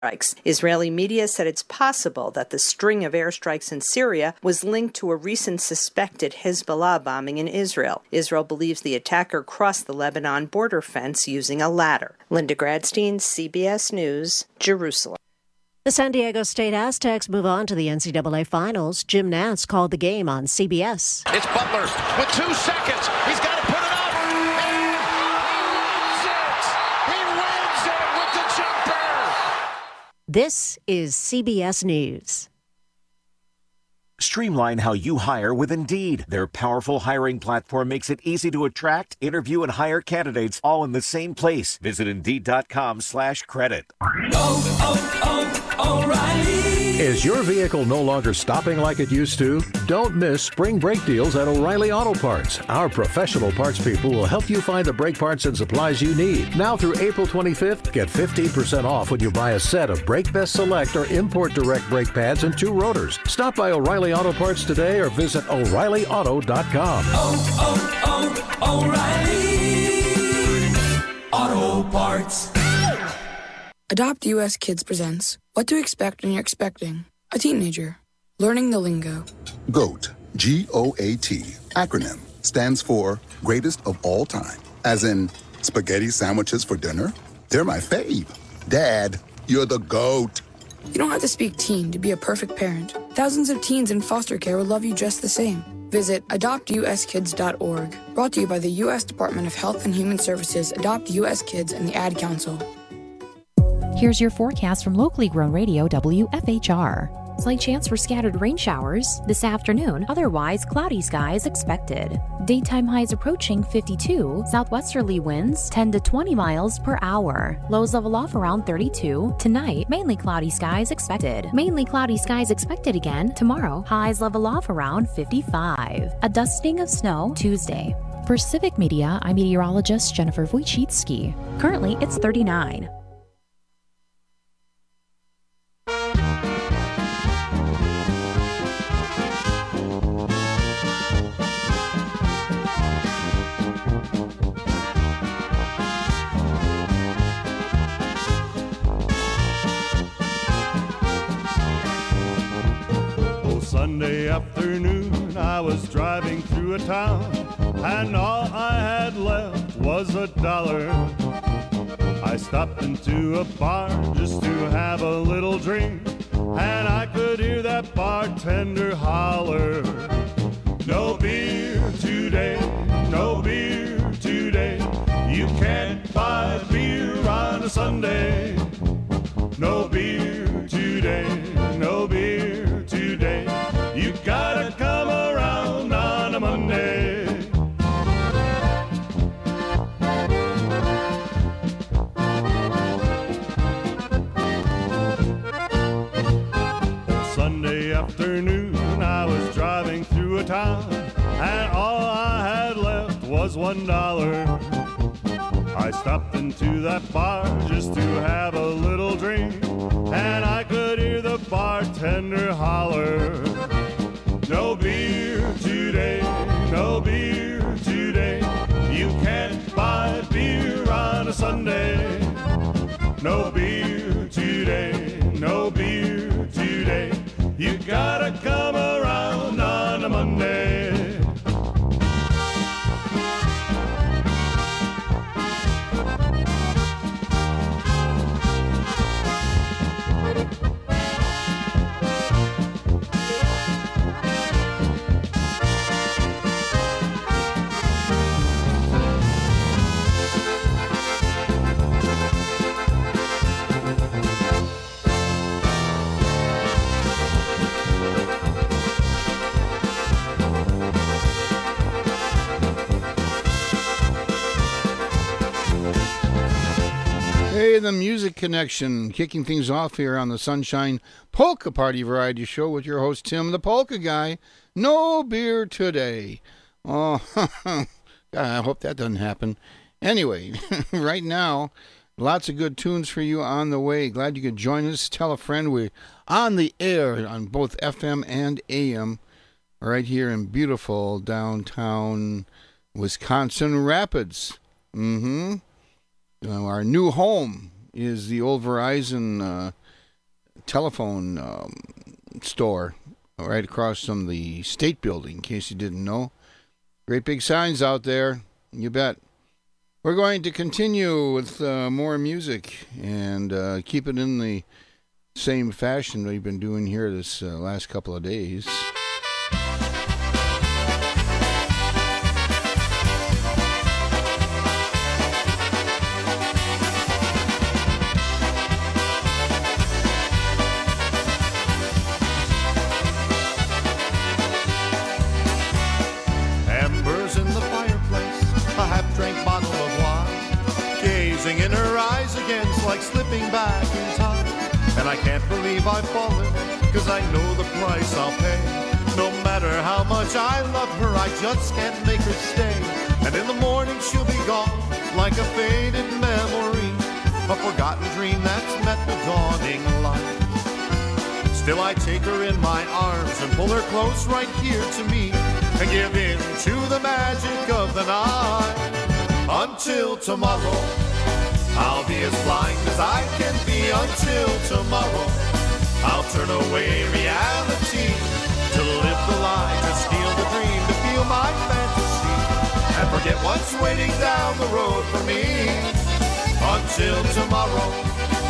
strikes. Israeli media said it's possible that the string of airstrikes in Syria was linked to a recent suspected Hezbollah bombing in Israel. Israel believes the attacker crossed the Lebanon border fence using a ladder. Linda Gradstein, CBS News, Jerusalem. The San Diego State Aztecs move on to the NCAA Finals. Jim Nantz called the game on CBS. It's Butler with 2 seconds. He's got to put it up. And he wins it with the jumper. This is CBS News. Streamline how you hire with Indeed. Their powerful hiring platform makes it easy to attract, interview, and hire candidates all in the same place. Visit Indeed.com/credit. O'Reilly. Is your vehicle no longer stopping like it used to? Don't miss spring brake deals at O'Reilly Auto Parts. Our professional parts people will help you find the brake parts and supplies you need. Now through April 25th, get 15% off when you buy a set of Brake Best Select or Import Direct brake pads and 2 rotors. Stop by O'Reilly Auto Parts today or visit O'ReillyAuto.com. O'Reilly Auto Parts. Adopt US Kids presents What to Expect When You're Expecting a Teenager. Learning the lingo. GOAT, G-O-A-T, acronym, stands for Greatest of All Time. As in, spaghetti sandwiches for dinner? They're my fave. Dad, you're the GOAT. You don't have to speak teen to be a perfect parent. Thousands of teens in foster care will love you just the same. Visit adoptuskids.org. Brought to you by the U.S. Department of Health and Human Services, Adopt U.S. Kids, and the Ad Council. Here's your forecast from locally grown radio WFHR. Slight chance for scattered rain showers this afternoon. Otherwise, cloudy skies expected. Daytime highs approaching 52. Southwesterly winds 10 to 20 miles per hour. Lows level off around 32. Tonight, mainly cloudy skies expected. Mainly cloudy skies expected again tomorrow. Highs level off around 55. A dusting of snow Tuesday. For Civic Media, I'm meteorologist Jennifer Wojcicki. Currently, it's 39. Sunday afternoon, I was driving through a town, and all I had left was $1. I stopped into a bar just to have a little drink, and I could hear that bartender holler, "No beer today, no beer today. You can't buy beer on a Sunday. No beer today, no beer today. You gotta come around on a Monday." Sunday afternoon, I was driving through a town, and all I had left was $1. I stopped into that bar just to have a little drink, and I could hear the bartender holler, "No beer today, no beer today. You can't buy beer on a Sunday. No beer today, no beer today. You gotta come around on a Monday." Hey, the Music Connection, kicking things off here on the Sunshine Polka Party Variety Show with your host, Tim the Polka Guy. No beer today. Oh, God, I hope that doesn't happen. Anyway, right now, lots of good tunes for you on the way. Glad you could join us. Tell a friend we're on the air on both FM and AM right here in beautiful downtown Wisconsin Rapids. Our new home is the old Verizon telephone store right across from the State Building, in case you didn't know. Great big signs out there, you bet. We're going to continue with more music and keep it in the same fashion we've been doing here this last couple of days. In her eyes against like slipping back in time. And I can't believe I've fallen, cause I know the price I'll pay. No matter how much I love her, I just can't make her stay. And in the morning she'll be gone, like a faded memory, a forgotten dream that's met the dawning light. Still I take her in my arms and pull her close right here to me, and give in to the magic of the night. Until tomorrow, I'll be as blind as I can be. Until tomorrow, I'll turn away reality to live the lie, to steal the dream, to feel my fantasy, and forget what's waiting down the road for me. Until tomorrow.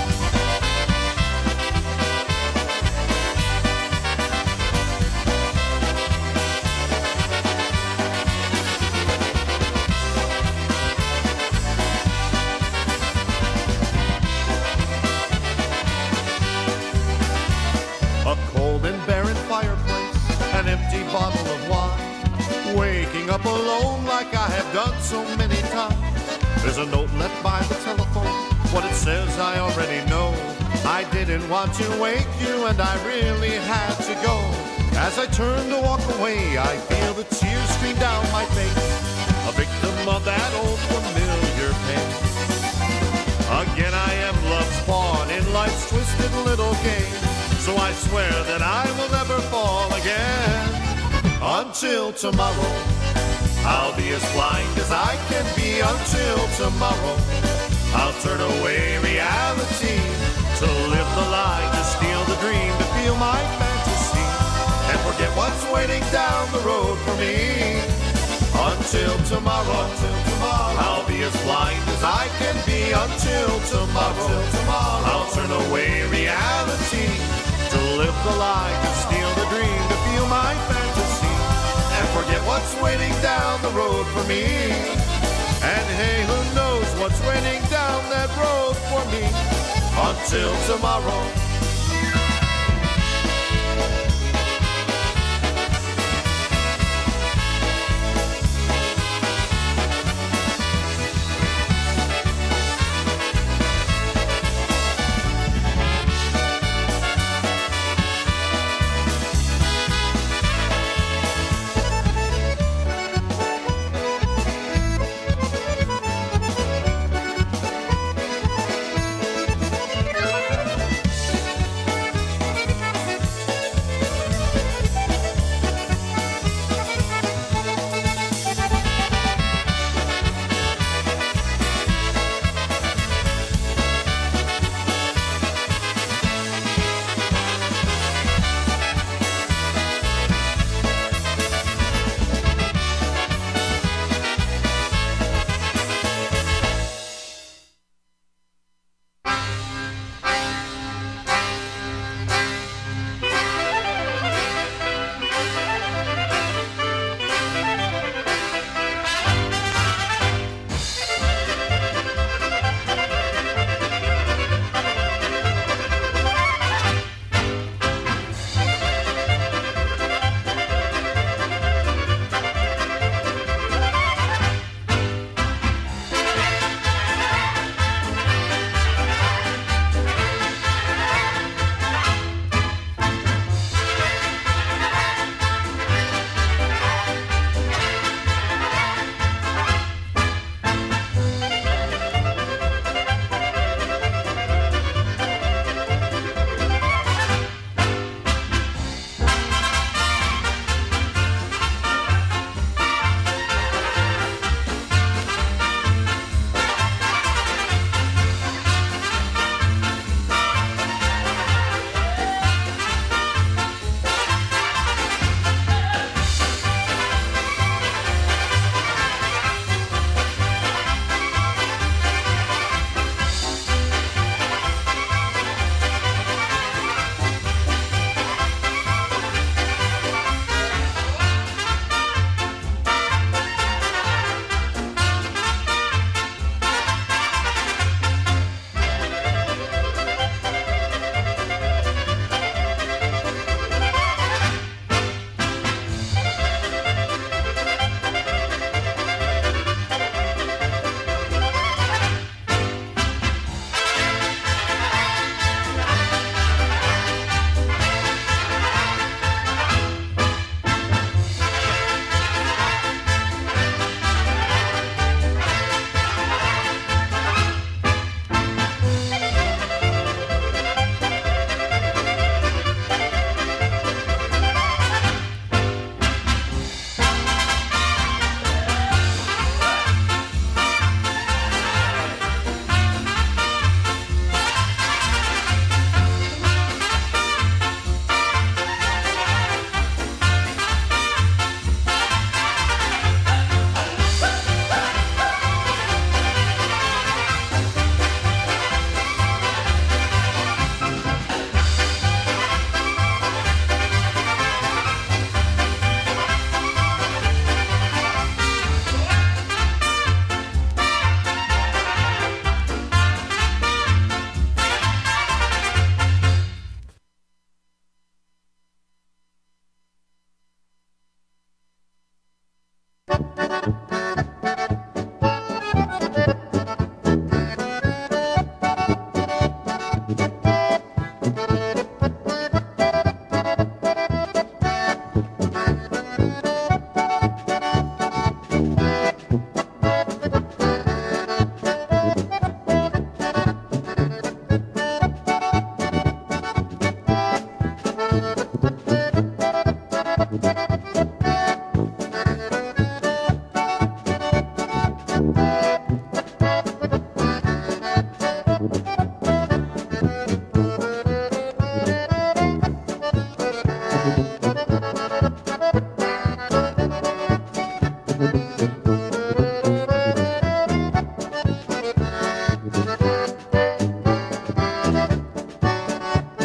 Bottle of wine, waking up alone like I have done so many times. There's a note left by the telephone, what it says I already know. I didn't want to wake you and I really had to go. As I turn to walk away, I feel the tears stream down my face, a victim of that old familiar pain. Again I am love's pawn in life's twisted little game, so I swear that I will never fall again. Until tomorrow, I'll be as blind as I can be. Until tomorrow, I'll turn away reality to live the lie, to steal the dream, to feel my fantasy, and forget what's waiting down the road for me. Until tomorrow, I'll be as blind as I can be. Until tomorrow, I'll turn away reality to live the lie, to steal the dream, to feel my fantasy, and forget what's waiting down the road for me. And hey, who knows what's waiting down that road for me. Until tomorrow.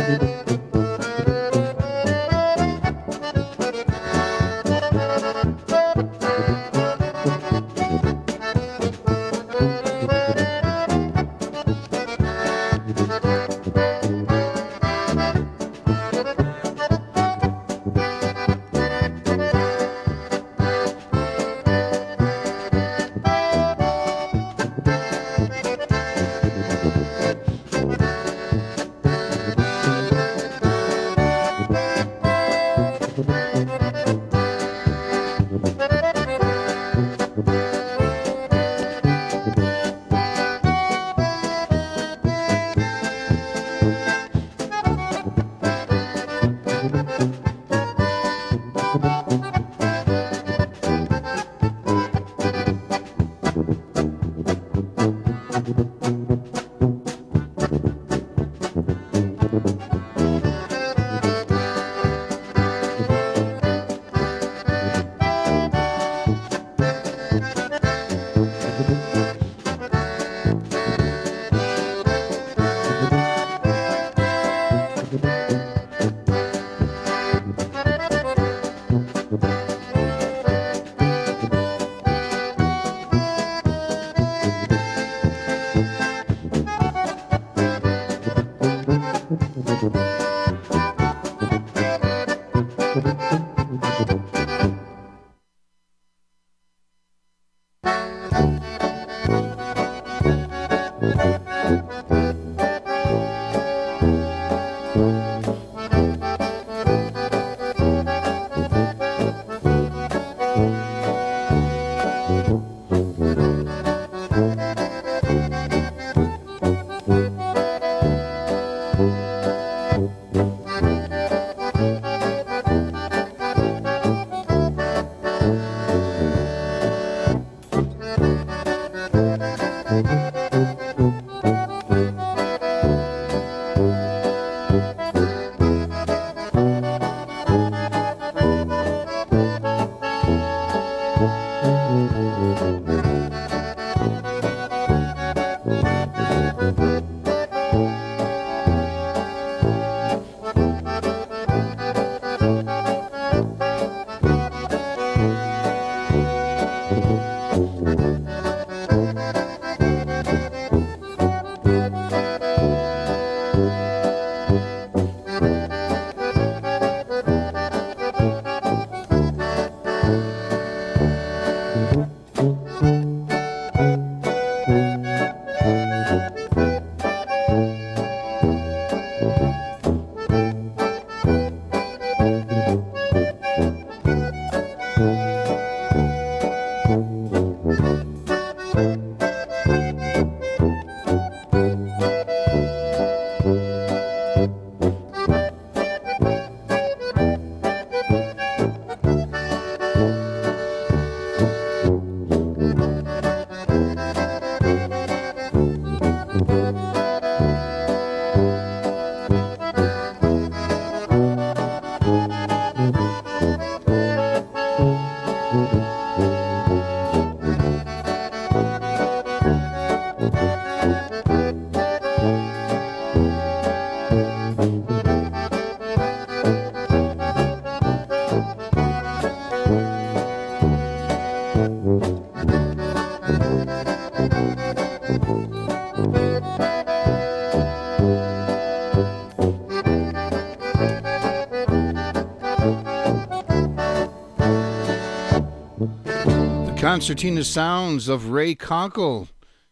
Concertina sounds of Ray Conkle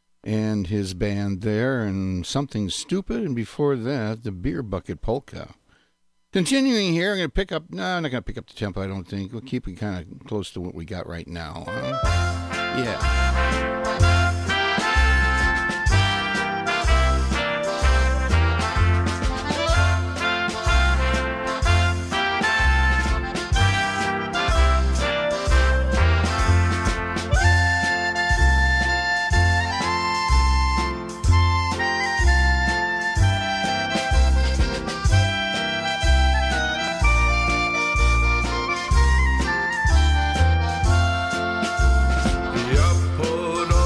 and his band there, and Something Stupid, and before that, the Beer Bucket Polka. Continuing here, I'm going to pick up, no, I'm not going to pick up the tempo, I don't think. We'll keep it kind of close to what we got right now. Yeah. Put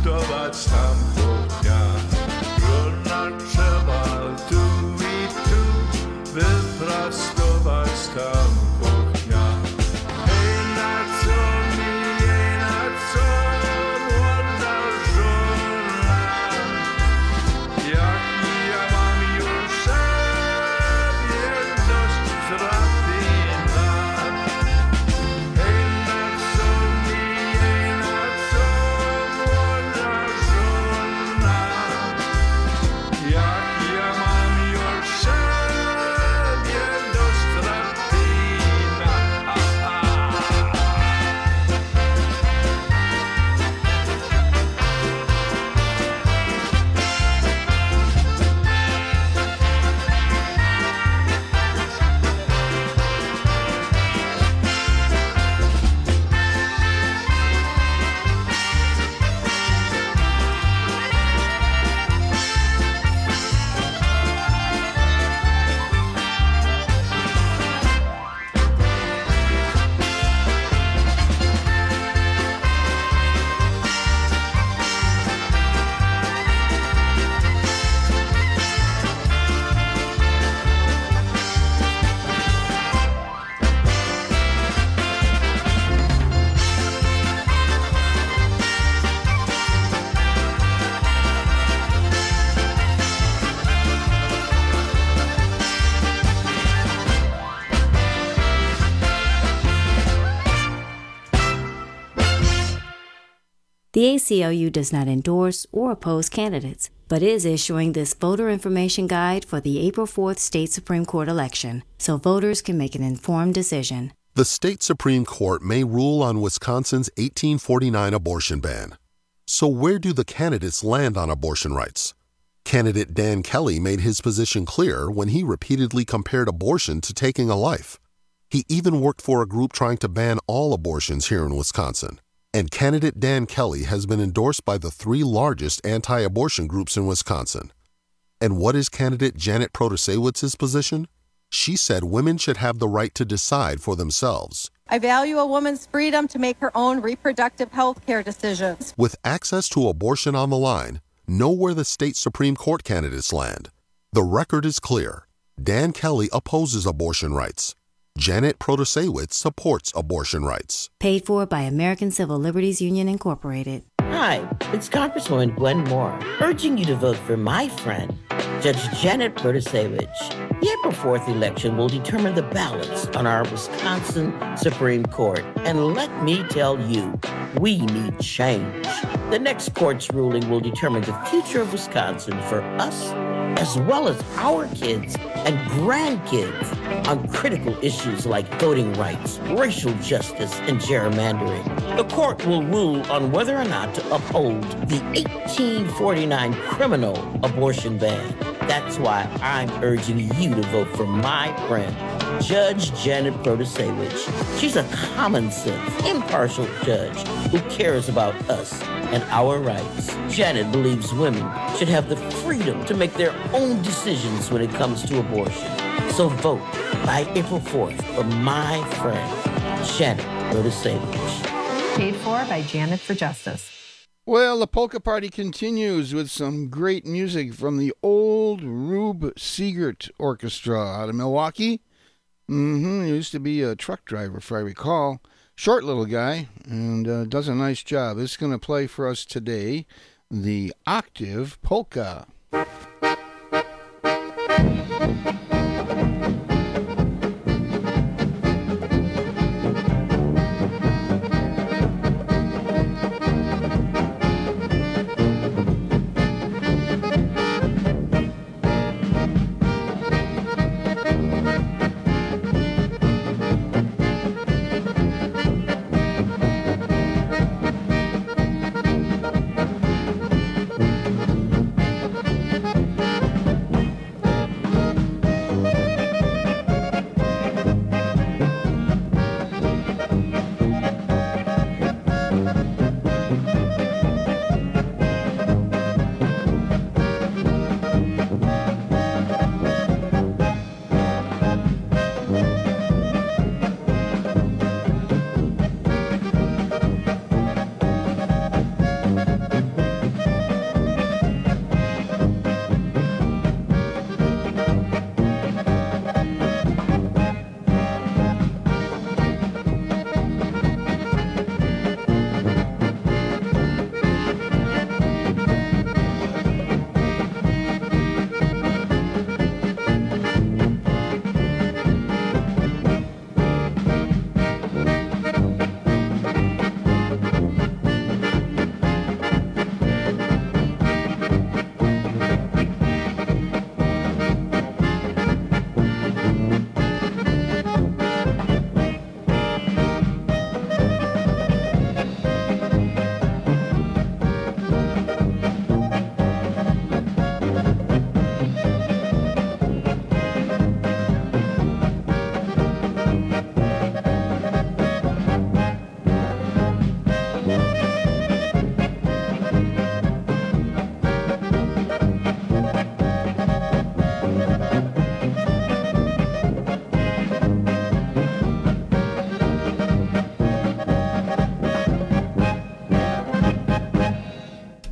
wyprostować tam dnia. Żona trzeba tu i tu wyprostować tam dnia. Hej, na co mi, jej, na co młoda żona? Jak ja mam już sobie dość trafina. Hej, na co mi, jej, na co młoda żona? Jak ja mam już sobie dość trafina. The ACLU does not endorse or oppose candidates, but is issuing this voter information guide for the April 4th state Supreme Court election, so voters can make an informed decision. The state Supreme Court may rule on Wisconsin's 1849 abortion ban. So where do the candidates land on abortion rights? Candidate Dan Kelly made his position clear when he repeatedly compared abortion to taking a life. He even worked for a group trying to ban all abortions here in Wisconsin. And candidate Dan Kelly has been endorsed by the 3 largest anti-abortion groups in Wisconsin. And what is candidate Janet Protasewitz's position? She said women should have the right to decide for themselves. I value a woman's freedom to make her own reproductive health care decisions. With access to abortion on the line, know where the state Supreme Court candidates land. The record is clear. Dan Kelly opposes abortion rights. Janet Protasewicz supports abortion rights. Paid for by American Civil Liberties Union, Incorporated. Hi, it's Congresswoman Gwen Moore, urging you to vote for my friend, Judge Janet Protasewicz. The April 4th election will determine the balance on our Wisconsin Supreme Court. And let me tell you, we need change. The next court's ruling will determine the future of Wisconsin for us, as well as our kids and grandkids, on critical issues like voting rights, racial justice, and gerrymandering. The court will rule on whether or not to uphold the 1849 criminal abortion ban. That's why I'm urging you to vote for my friend, Judge Janet Protasewicz. She's a common sense, impartial judge who cares about us and our rights. Janet believes women should have the freedom to make their own decisions when it comes to abortion. So vote by April 4th for my friend, Janet Protasewicz. Paid for by Janet for Justice. Well, the polka party continues with some great music from the old Rube Seegert Orchestra out of Milwaukee. He used to be a truck driver, if I recall. Short little guy, and does a nice job. It's going to play for us today the Octave Polka.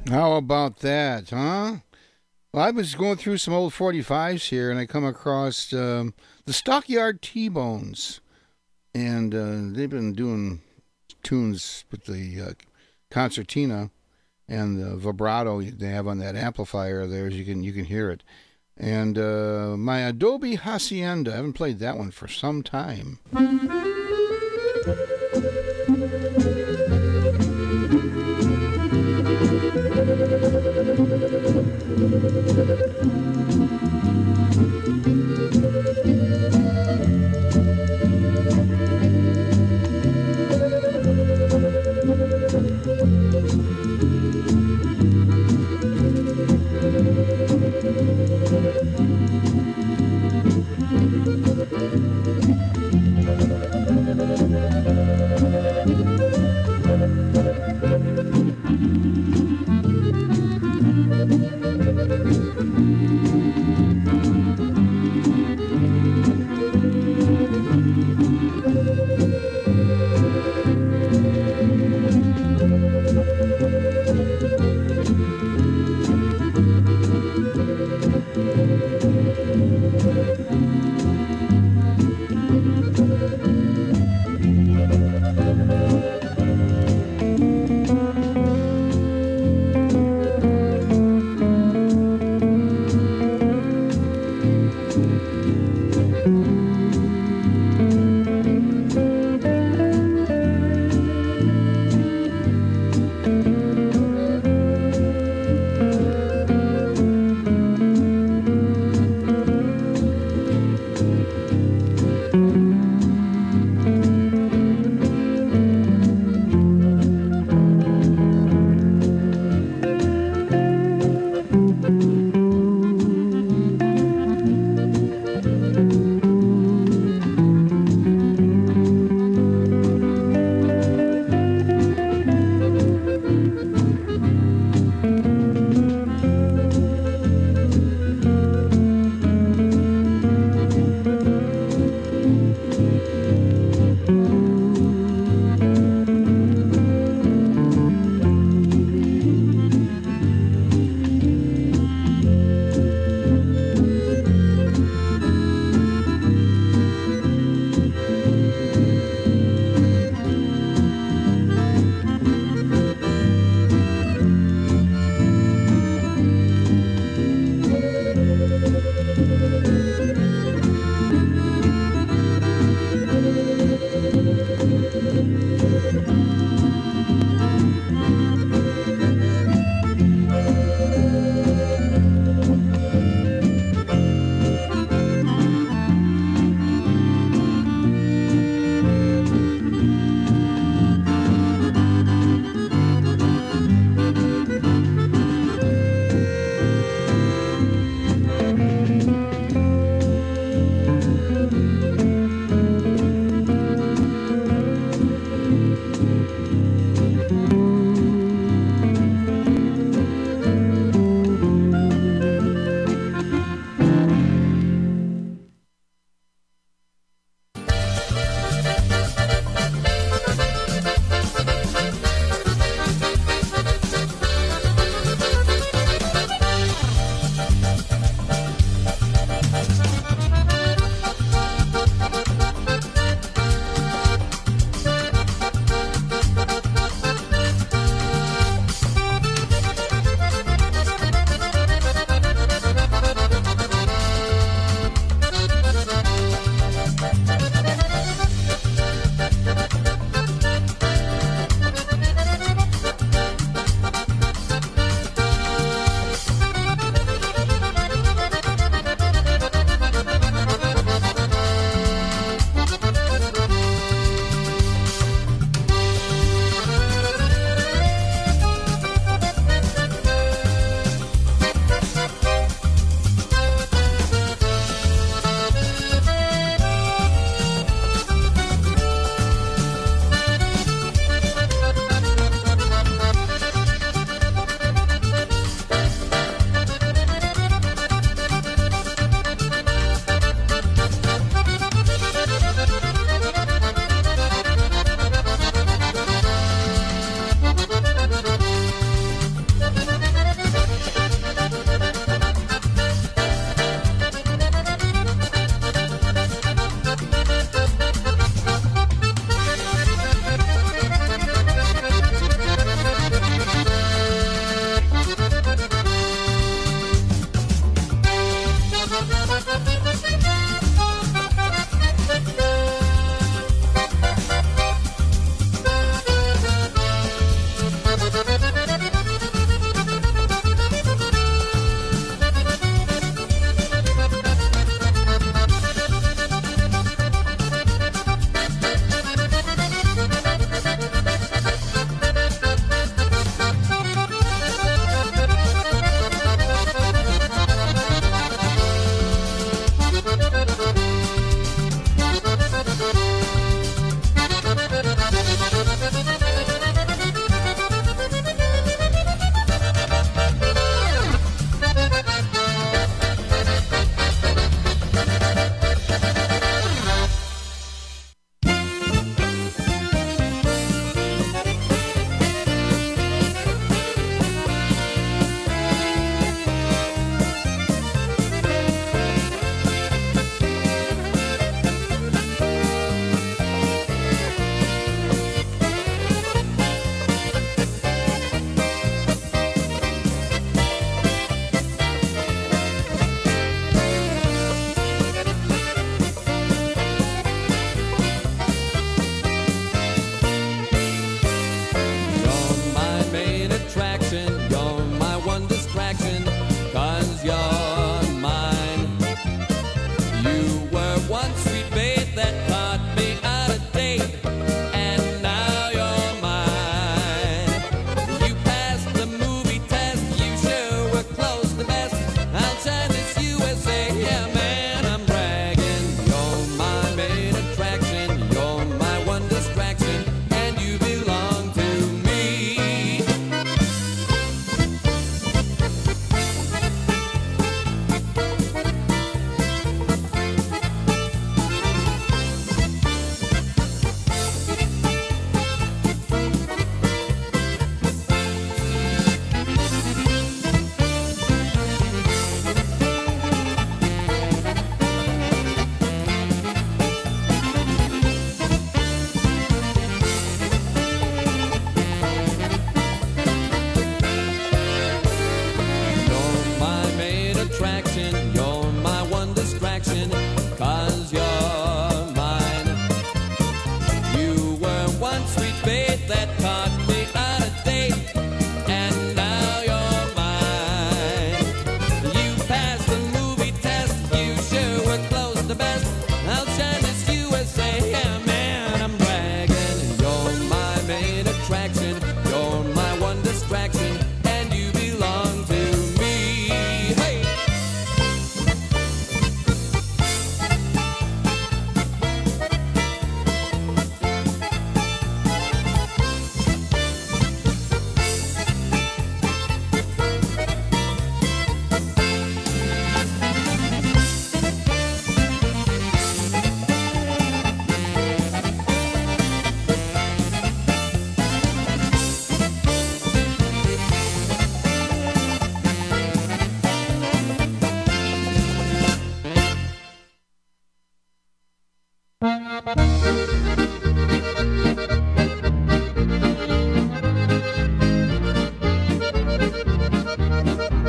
How about that, huh? Well, I was going through some old 45s here, and I come across the Stockyard T-Bones. And they've been doing tunes with the concertina and the vibrato they have on that amplifier of theirs. You can hear it. And my Adobe Hacienda, I haven't played that one for some time.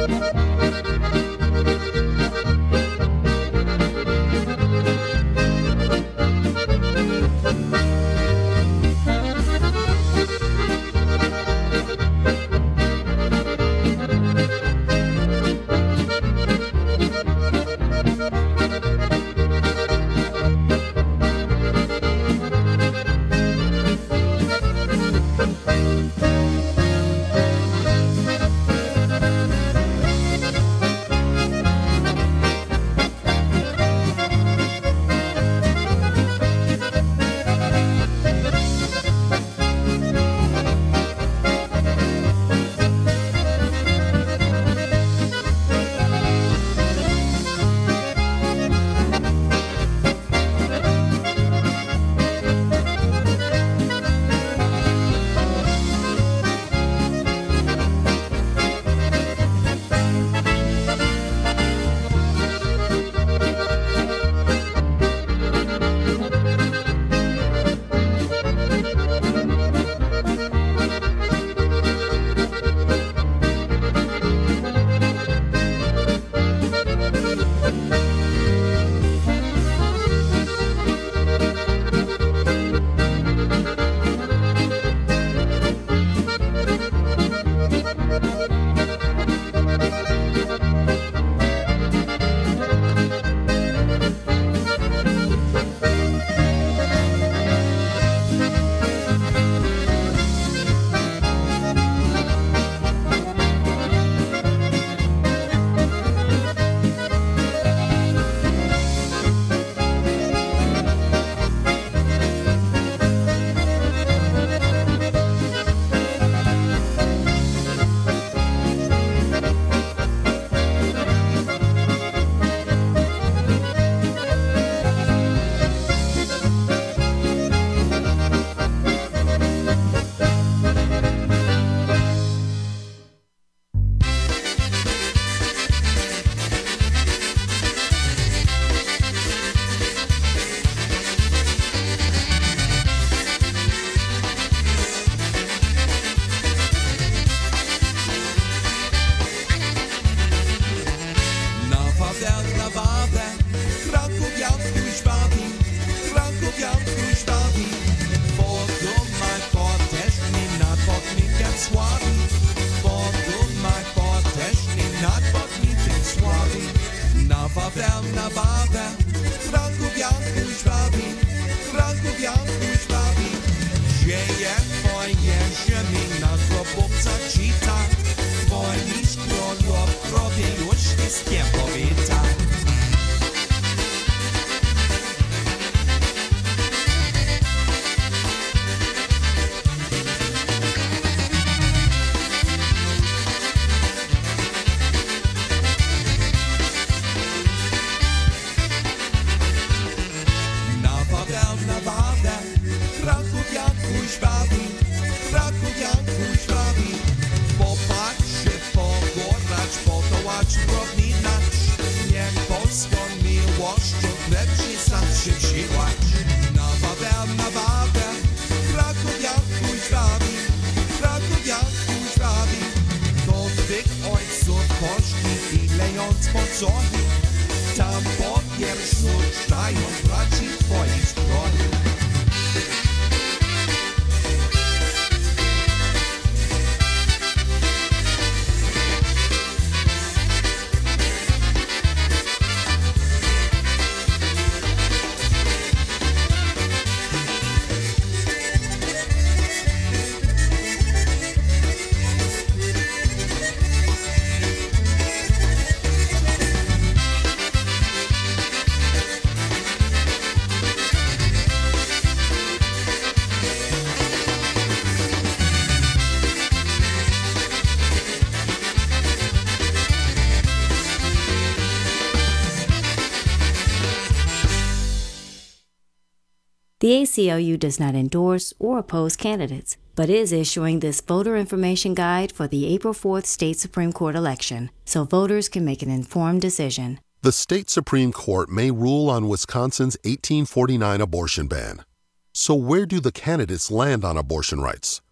The ACLU does not endorse or oppose candidates, but is issuing this voter information guide for the April 4th state Supreme Court election, so voters can make an informed decision. The state Supreme Court may rule on Wisconsin's 1849 abortion ban. So where do the candidates land on abortion rights?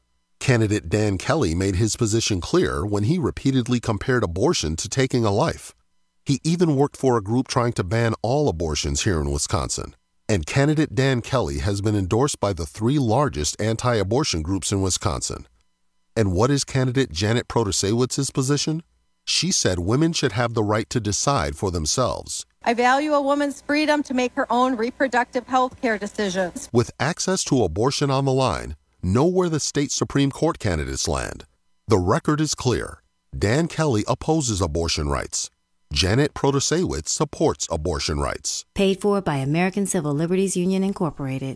Candidate Dan Kelly made his position clear when he repeatedly compared abortion to taking a life. He even worked for a group trying to ban all abortions here in Wisconsin. And candidate Dan Kelly has been endorsed by the 3 largest anti-abortion groups in Wisconsin. And what is candidate Janet Protasewicz's position? She said women should have the right to decide for themselves. I value a woman's freedom to make her own reproductive health care decisions. With access to abortion on the line, know where the state Supreme Court candidates land. The record is clear. Dan Kelly opposes abortion rights. Janet Protasewicz supports abortion rights. Paid for by American Civil Liberties Union, Incorporated.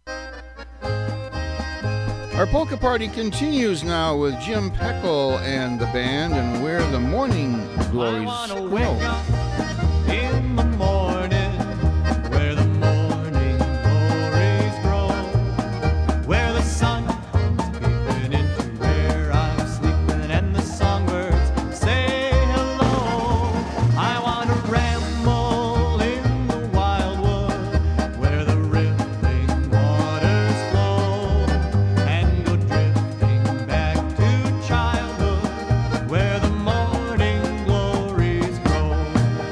Our polka party continues now with Jim Peckle and the band and Where the Morning Glories Grow. In the morning, where the morning glories grow, where the sun comes peeping into where I'm sleeping and the songbirds say hello. I want to ramble in the wildwood where the rippling waters flow and go drifting back to childhood where the morning glories grow.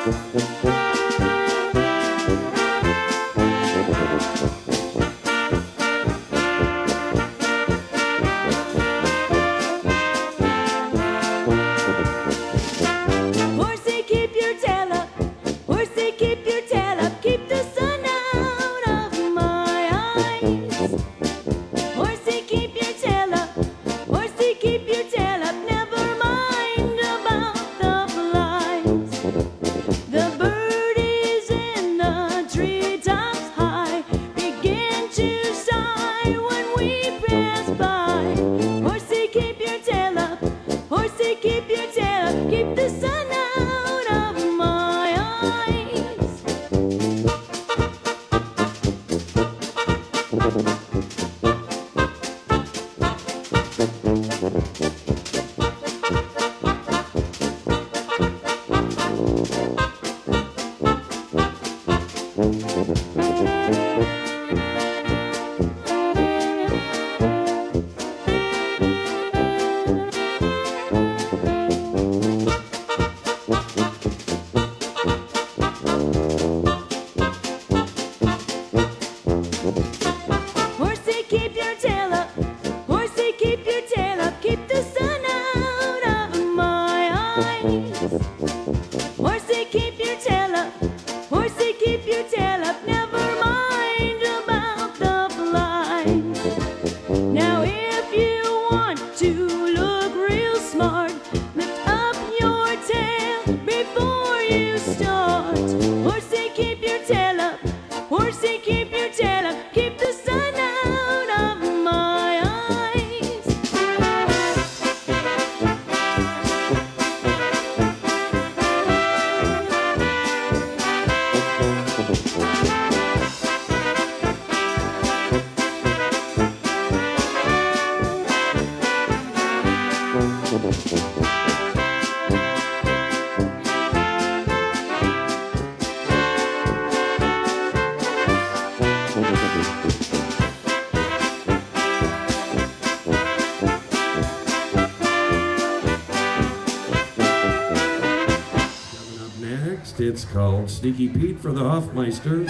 Horsey, keep your tail up. Horsey, keep your tail up. Keep the sun out of my eyes. Horsey, keep your tail up. Horsey, keep your tail up. Never mind about the flies. The birdies in the treetops high begin to sigh when we pass by. Horsey, keep your tail up. Horsey, keep your tail up. Keep the sun out of my eyes. Horsey, keep your tail up. Horsey, keep your tail up. Keep the sun out of my eyes. Horsey, keep your tail up. Horsey, keep your tail up. Never mind about the flies. Now, if you want to look real smart, lift up your tail before you start. Horsey, keep your tail up. Horsey, keep your tail up. Keep the sun out of my eyes. Next, it's called Sneaky Pete for the Hoffmeisters.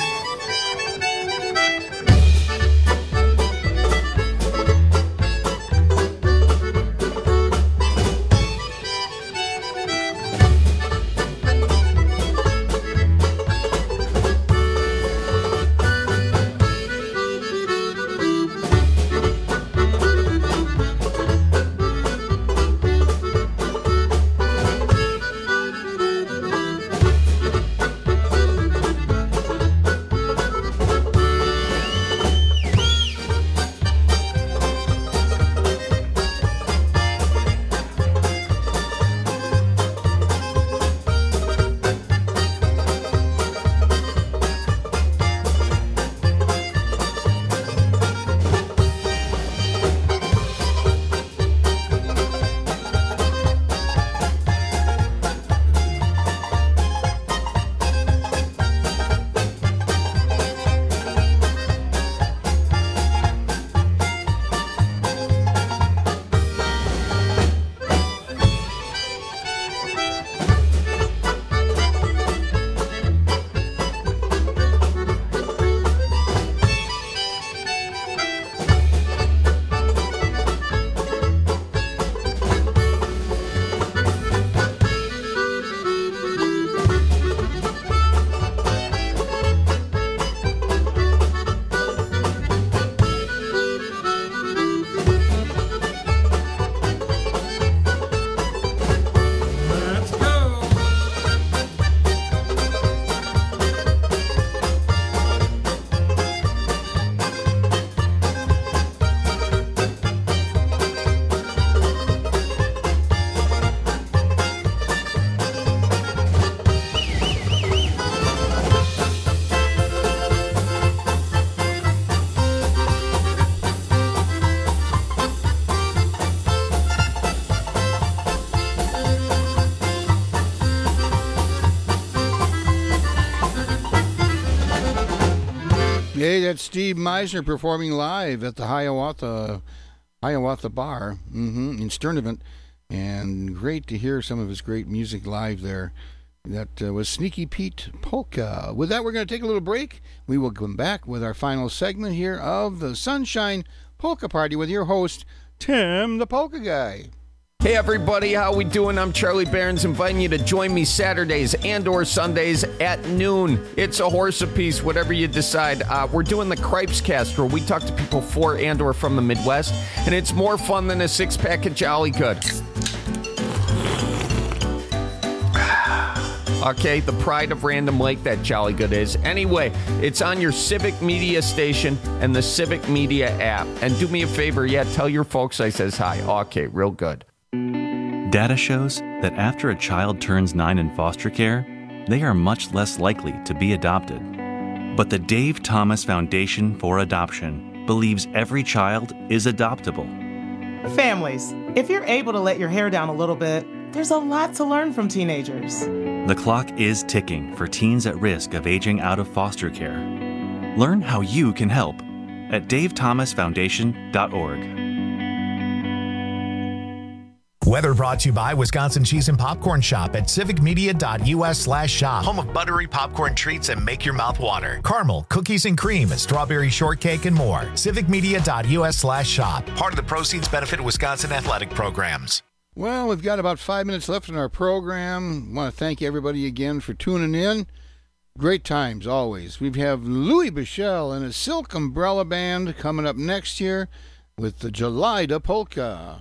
Hey, that's Steve Meisner performing live at the Hiawatha Bar in Sturtevant. And great to hear some of his great music live there. That was Sneaky Pete Polka. With that, we're going to take a little break. We will come back with our final segment here of the Sunshine Polka Party with your host, Tim the Polka Guy. Hey everybody, how we doing? I'm Charlie Barons, inviting you to join me Saturdays and or Sundays at noon. It's a horse apiece, whatever you decide. We're doing the Cripes Cast, where we talk to people for and or from the Midwest, and it's more fun than a six-pack of Jolly Good. Okay, the pride of Random Lake, that Jolly Good is. Anyway, it's on your Civic Media station and the Civic Media app. And do me a favor, tell your folks I says hi. Okay, real good. Data shows that after a child turns 9 in foster care, they are much less likely to be adopted. But the Dave Thomas Foundation for Adoption believes every child is adoptable. Families, if you're able to let your hair down a little bit, there's a lot to learn from teenagers. The clock is ticking for teens at risk of aging out of foster care. Learn how you can help at davethomasfoundation.org. Weather brought to you by Wisconsin Cheese and Popcorn Shop at civicmedia.us/shop. Home of buttery popcorn treats that make your mouth water. Caramel, cookies and cream, strawberry shortcake, and more. civicmedia.us/shop. Part of the proceeds benefit Wisconsin athletic programs. Well, we've got about 5 minutes left in our program. I want to thank everybody again for tuning in. Great times, always. We have Louis Bichelle and his Silk Umbrella Band coming up next year with the Gelida Polka.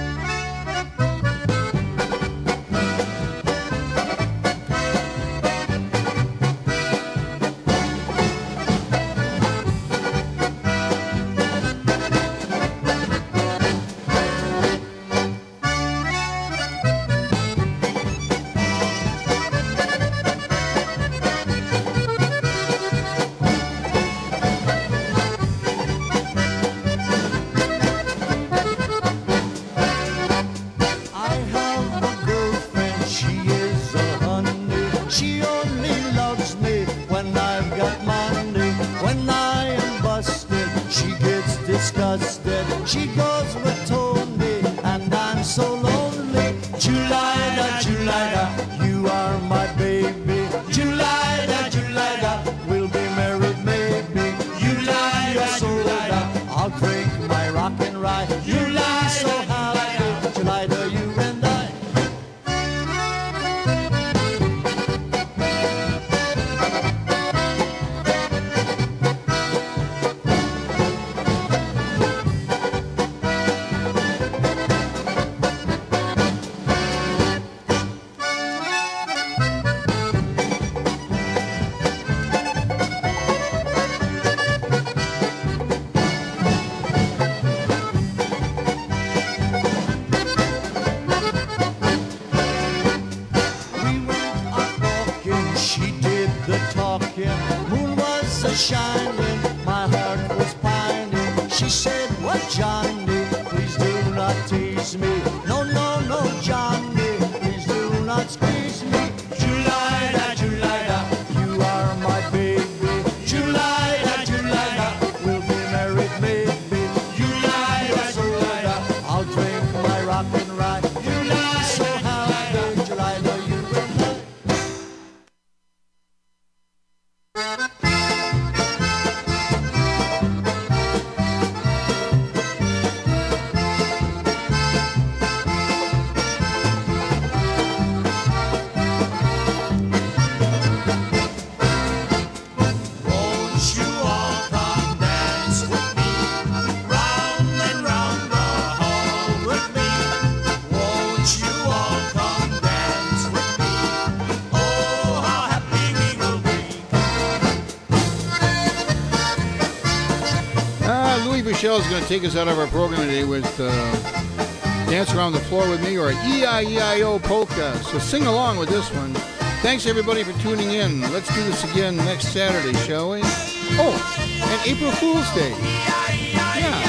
She goes with Tony, and I'm so lonely. Julida, Julida, you are my baby. Julida, Julida, we'll be married maybe. Julida, soda, I'll drink my rock and rye. Julida, so happy, Julida, you and I. Shining, my heart was pining. She said, "What, Johnny? Please do not tease me. No, no, no, Johnny, please do not squeeze me. Julida, Julida, you are my baby. Julida, Julida, we'll be married maybe. Julida, soda, I'll drink my rock and rye. Julida, so happy, Julida, you and I." Michelle's going to take us out of our program today with Dance Around the Floor with Me, or E-I-E-I-O Polka. So sing along with this one. Thanks, everybody, for tuning in. Let's do this again next Saturday, shall we? Oh, and April Fool's Day. Yeah.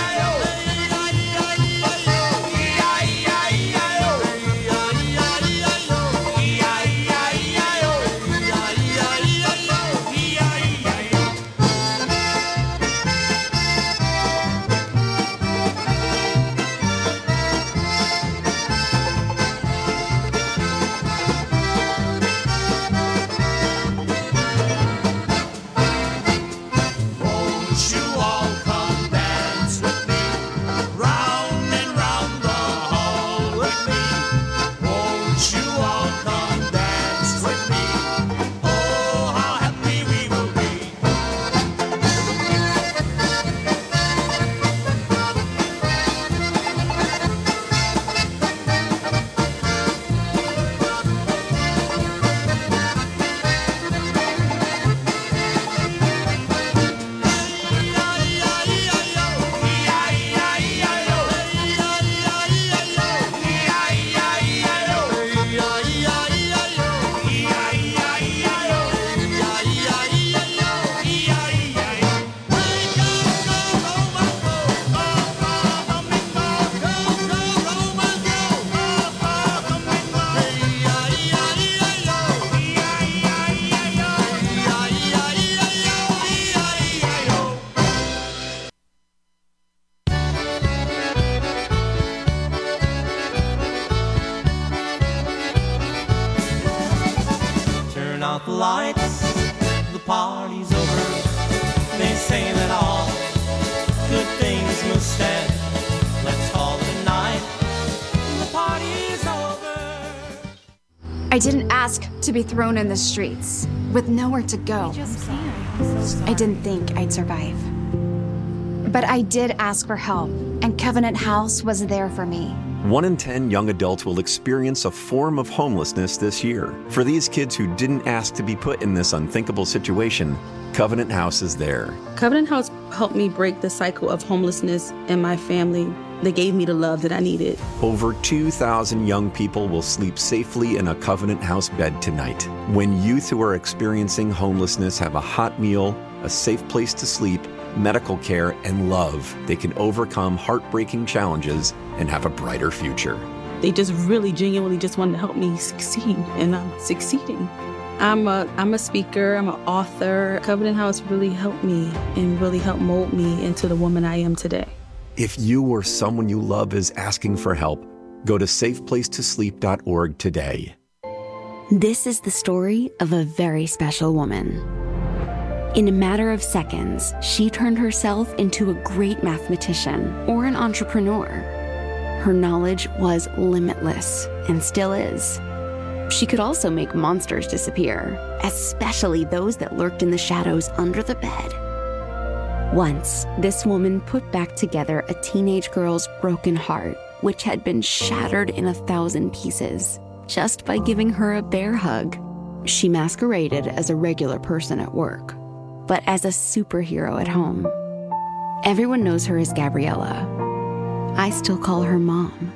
out the lights, the party's over. They say that all good things must end. Let's call it a night, the party's over. I didn't ask to be thrown in the streets with nowhere to go. I didn't think I'd survive. But I did ask for help, and Covenant House was there for me. 1 in 10 young adults will experience a form of homelessness this year. For these kids who didn't ask to be put in this unthinkable situation, Covenant House is there. Covenant House helped me break the cycle of homelessness in my family. They gave me the love that I needed. Over 2,000 young people will sleep safely in a Covenant House bed tonight. When youth who are experiencing homelessness have a hot meal, a safe place to sleep, medical care, and love, they can overcome heartbreaking challenges and have a brighter future. They just really genuinely just wanted to help me succeed, and I'm succeeding. I'm a speaker, I'm an author. Covenant House really helped me and really helped mold me into the woman I am today. If you or someone you love is asking for help, go to safeplacetosleep.org today. This is the story of a very special woman. In a matter of seconds, she turned herself into a great mathematician or an entrepreneur. Her knowledge was limitless and still is. She could also make monsters disappear, especially those that lurked in the shadows under the bed. Once, this woman put back together a teenage girl's broken heart, which had been shattered in 1,000 pieces, just by giving her a bear hug. She masqueraded as a regular person at work, but as a superhero at home. Everyone knows her as Gabriella. I still call her Mom.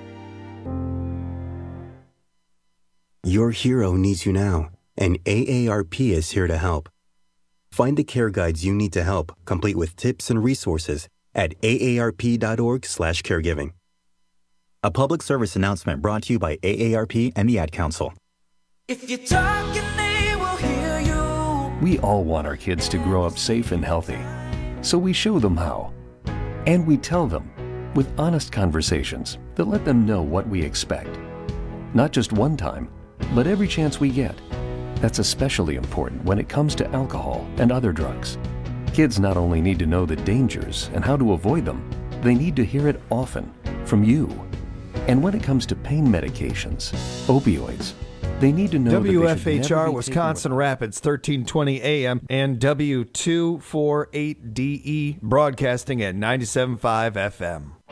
Your hero needs you now, and AARP is here to help. Find the care guides you need to help, complete with tips and resources at aarp.org/caregiving. A public service announcement brought to you by AARP and the Ad Council. If you're talking, they will hear you. We all want our kids to grow up safe and healthy, so we show them how. And we tell them with honest conversations that let them know what we expect. Not just one time, but every chance we get. That's especially important when it comes to alcohol and other drugs. Kids not only need to know the dangers and how to avoid them, they need to hear it often from you. And when it comes to pain medications, opioids, they need to know WFHR Wisconsin Rapids, 1320 AM and W248DE, broadcasting at 97.5 FM.